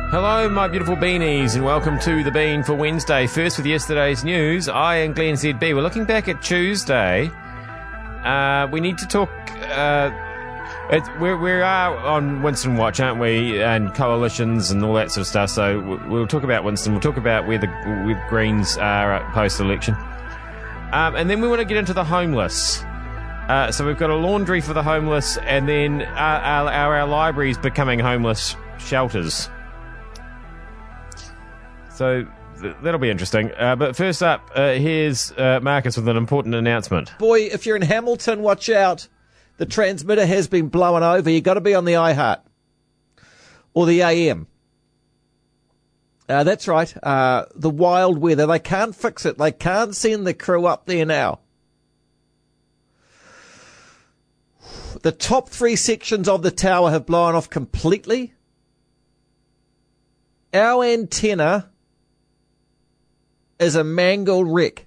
Hello, my beautiful beanies, and welcome to The Bean for Wednesday. First with yesterday's news, I and Glenn ZB. We're looking back at Tuesday. We need to talk... we are on Winston Watch, aren't we? And coalitions and all that sort of stuff. So we'll talk about Winston. We'll talk about where the Greens are post-election. And then we want to get into the homeless. So we've got a laundry for the homeless, and then our libraries becoming homeless shelters. So that'll be interesting. But first up, here's Marcus with an important announcement. Boy, if you're in Hamilton, watch out. The transmitter has been blown over. You've got to be on the iHeart or the AM. That's right. The wild weather. They can't fix it. They can't send the crew up there now. The top 3 sections of the tower have blown off completely. Our antenna is a mangled wreck.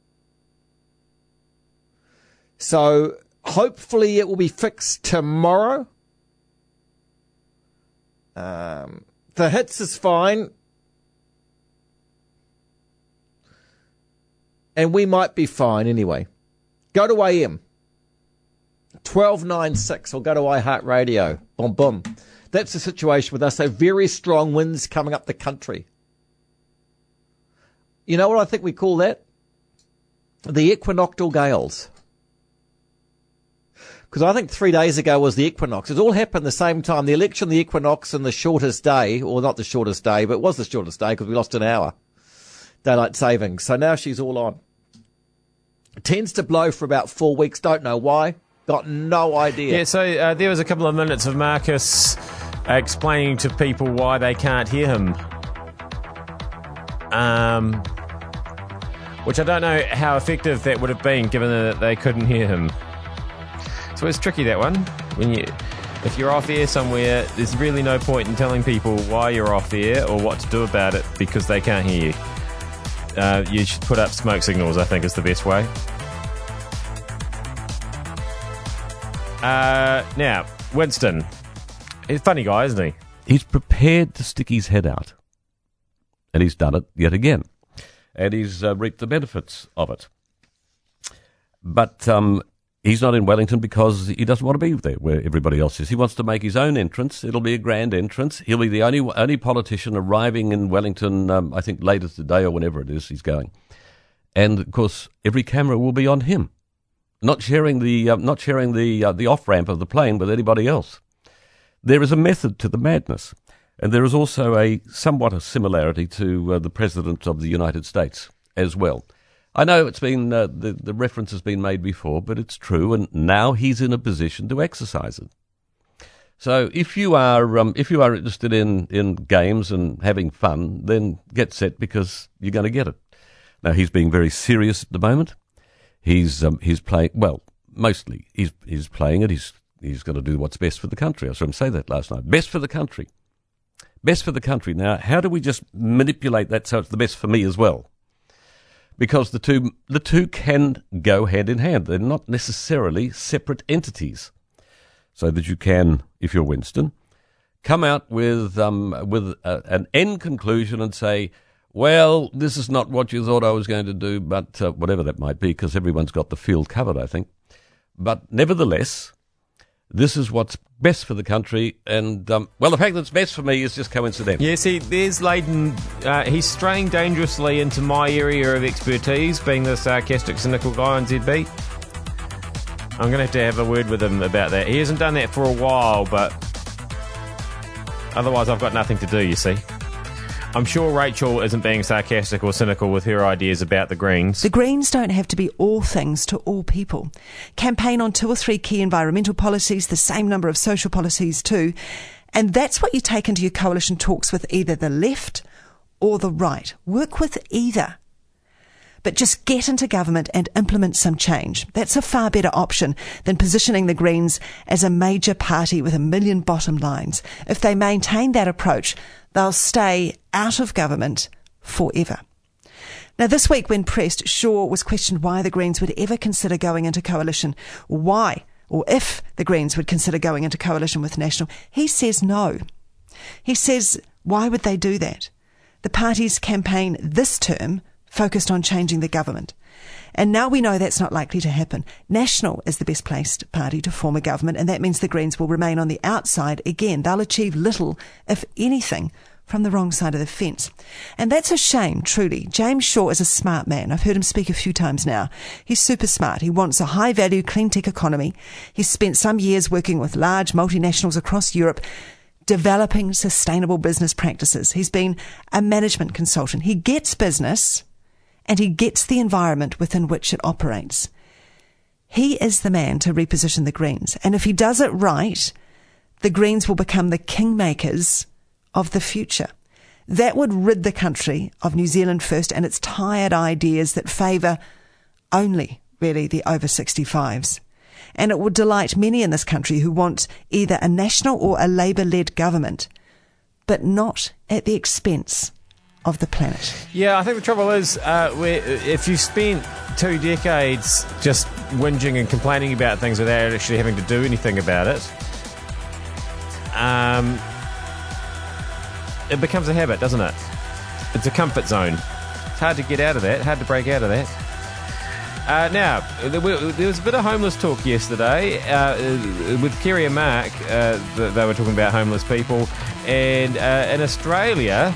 So hopefully it will be fixed tomorrow. The hits is fine. And we might be fine anyway. Go to AM. 1296 or go to iHeartRadio. Boom, boom. That's the situation with us. So very strong winds coming up the country. You know what I think we call that? The equinoctial gales. Because I think 3 days ago was the equinox. It all happened at the same time. The election, the equinox, and the shortest day, or not the shortest day, but it was the shortest day because we lost an hour. Daylight savings. So now she's all on. It tends to blow for about 4 weeks. Don't know why. Got no idea. Yeah, so there was a couple of minutes of Marcus explaining to people why they can't hear him. Which I don't know how effective that would have been given that they couldn't hear him. So it's tricky, that one. If you're off air somewhere, there's really no point in telling people why you're off air or what to do about it because they can't hear you. You should put up smoke signals, I think, is the best way. Now, Winston. He's a funny guy, isn't he? He's prepared to stick his head out. And he's done it yet again. And he's reaped the benefits of it. But he's not in Wellington because he doesn't want to be there where everybody else is. He wants to make his own entrance. It'll be a grand entrance. He'll be the only politician arriving in Wellington, I think, later today or whenever it is he's going. And, of course, every camera will be on him. Not sharing the off-ramp of the plane with anybody else. There is a method to the madness. And there is also somewhat a similarity to the President of the United States as well. I know it's been the reference has been made before, but it's true, and now he's in a position to exercise it. So if you are interested in games and having fun, then get set because you're going to get it. Now he's being very serious at the moment. He's playing well. Mostly he's playing it. He's going to do what's best for the country. I saw him say that last night. Best for the country. Best for the country. Now, how do we just manipulate that so it's the best for me as well? Because the two can go hand in hand. They're not necessarily separate entities. So that you can, if you're Winston, come out with an end conclusion and say, well, this is not what you thought I was going to do, but whatever that might be, because everyone's got the field covered, I think. But nevertheless, this is what's best for the country, and, well, the fact that it's best for me is just coincidental. Yeah, see, there's Leighton. He's straying dangerously into my area of expertise, being the sarcastic, cynical guy on ZB. I'm going to have a word with him about that. He hasn't done that for a while, but otherwise I've got nothing to do, you see. I'm sure Rachel isn't being sarcastic or cynical with her ideas about the Greens. The Greens don't have to be all things to all people. Campaign on 2 or 3 key environmental policies, the same number of social policies too. And that's what you take into your coalition talks with either the left or the right. Work with either. But just get into government and implement some change. That's a far better option than positioning the Greens as a major party with a million bottom lines. If they maintain that approach, they'll stay out of government forever. Now, this week when pressed, Shaw was questioned why the Greens would ever consider going into coalition. Why, or if the Greens would consider going into coalition with National. He says no. He says Why would they do that? The party's campaign this term focused on changing the government. And now we know that's not likely to happen. National is the best placed party to form a government, and that means the Greens will remain on the outside again. They'll achieve little, if anything, from the wrong side of the fence. And that's a shame, truly. James Shaw is a smart man. I've heard him speak a few times now. He's super smart. He wants a high-value, clean-tech economy. He's spent some years working with large multinationals across Europe, developing sustainable business practices. He's been a management consultant. He gets business, and he gets the environment within which it operates. He is the man to reposition the Greens. And if he does it right, the Greens will become the kingmakers of the future. That would rid the country of New Zealand First and its tired ideas that favour only, really, the over 65s. And it would delight many in this country who want either a national or a Labour-led government, but not at the expense of the planet. Yeah, I think the trouble is, if you spent 2 decades just whinging and complaining about things without actually having to do anything about it, it becomes a habit, doesn't it? It's a comfort zone. It's hard to get out of that, hard to break out of that. Now, there was a bit of homeless talk yesterday with Kerry and Mark. They were talking about homeless people. And in Australia,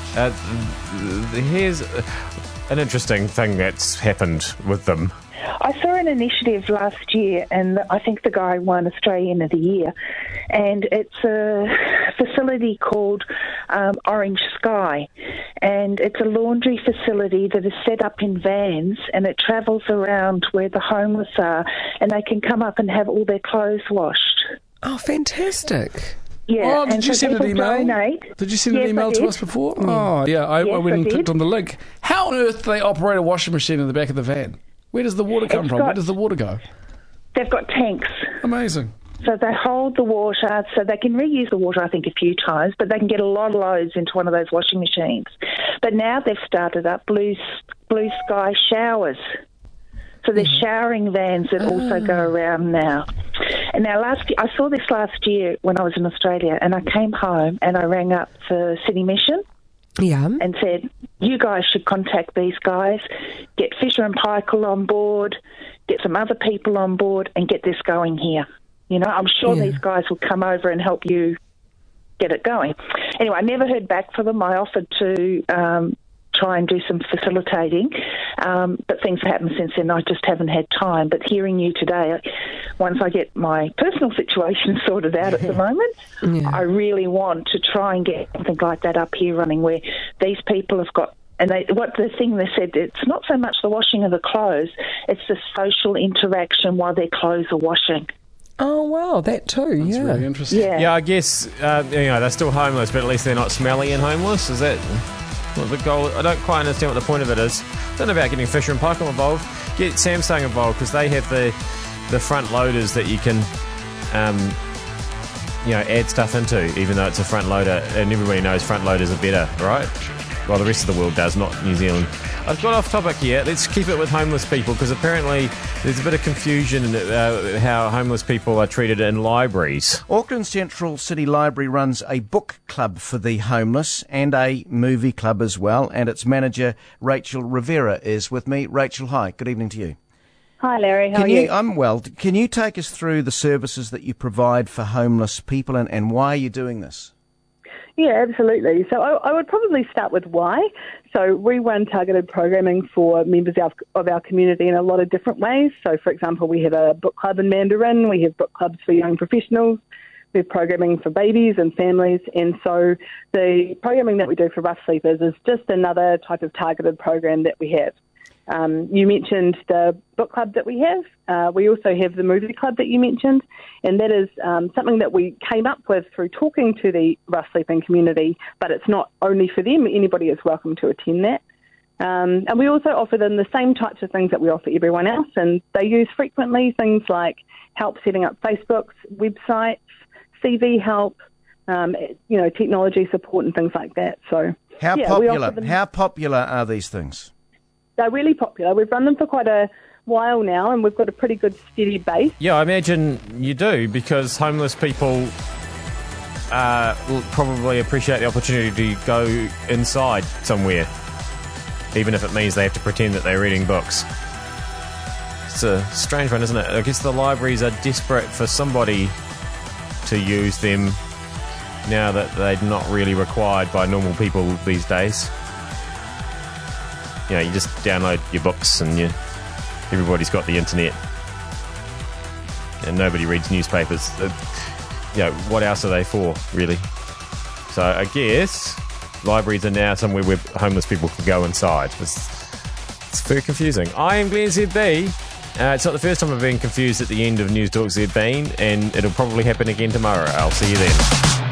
here's an interesting thing that's happened with them. I saw an initiative last year, and I think the guy won Australian of the Year, and it's a facility called Orange Sky, and it's a laundry facility that is set up in vans, and it travels around where the homeless are, and they can come up and have all their clothes washed. Oh, fantastic. Yeah, oh, did you send an email? Donate. Did you send an email to us before? Oh, yeah, I went and clicked on the link. How on earth do they operate a washing machine in the back of the van? Where does the water come from? Where does the water go? They've got tanks. Amazing. So they hold the water, so they can reuse the water, I think, a few times, but they can get a lot of loads into one of those washing machines. But now they've started up blue sky showers. So there's showering vans that also go around now. And now I saw this last year when I was in Australia, and I came home and I rang up the City Mission. Yeah. And said, you guys should contact these guys, get Fisher and Paykel on board, get some other people on board, and get this going here. You know, I'm sure these guys will come over and help you get it going. Anyway, I never heard back from them. I offered to try and do some facilitating, but things have happened since then. I just haven't had time. But hearing you today, once I get my personal situation sorted out at the moment, I really want to try and get something like that up here running, where these people have got, and they said, it's not so much the washing of the clothes, it's the social interaction while their clothes are washing. Oh, wow, that too, That's really interesting. Yeah, I guess, they're still homeless, but at least they're not smelly and homeless. Is that what the goal? I don't quite understand what the point of it is. It's not about getting Fisher and Paykel involved. Get Samsung involved, because they have the front loaders that you can add stuff into, even though it's a front loader, and everybody knows front loaders are better, right? Well, the rest of the world does, not New Zealand. I've got off topic here. Let's keep it with homeless people, because apparently there's a bit of confusion in how homeless people are treated in libraries. Auckland Central City Library runs a book club for the homeless and a movie club as well, and its manager, Rachel Rivera, is with me. Rachel, hi. Good evening to you. Hi, Larry. How are you? I'm well. Can you take us through the services that you provide for homeless people and why are you doing this? Yeah, absolutely. So I would probably start with why. So we run targeted programming for members of our community in a lot of different ways. So, for example, we have a book club in Mandarin. We have book clubs for young professionals. We have programming for babies and families. And so the programming that we do for rough sleepers is just another type of targeted program that we have. You mentioned the book club that we have. We also have the movie club that you mentioned, and that is something that we came up with through talking to the rough sleeping community, but it's not only for them. Anybody is welcome to attend that. And we also offer them the same types of things that we offer everyone else, and they use frequently things like help setting up Facebooks, websites, CV help, technology support and things like that. So how popular are these things? They're really popular. We've run them for quite a while now, and we've got a pretty good steady base. Yeah, I imagine you do, because homeless people will probably appreciate the opportunity to go inside somewhere, even if it means they have to pretend that they're reading books. It's a strange one, isn't it? I guess the libraries are desperate for somebody to use them now that they're not really required by normal people these days. You just download your books and everybody's got the internet. And nobody reads newspapers. What else are they for, really? So I guess libraries are now somewhere where homeless people can go inside. It's very confusing. I am Glenn ZB. It's not the first time I've been confused at the end of News Talk ZB, and it'll probably happen again tomorrow. I'll see you then.